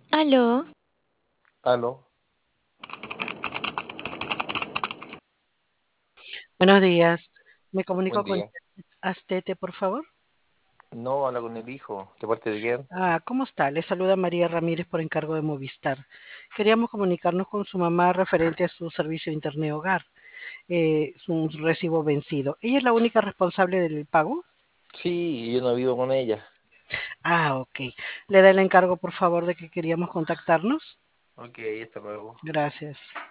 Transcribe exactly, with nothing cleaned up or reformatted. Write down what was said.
Aló, Aló, Buenos días. Me buen comunico con día. Astete, por favor. No, habla con el hijo. ¿De parte de quién? Ah, ¿cómo está? Le saluda María Ramírez por encargo de Movistar. Queríamos comunicarnos con su mamá referente a su servicio de Internet Hogar. Eh, es un recibo vencido. ¿Ella es la única responsable del pago? Sí, yo no vivo con ella. Ah, ok. ¿Le da el encargo, por favor, de que queríamos contactarnos? Ok, hasta luego. Gracias.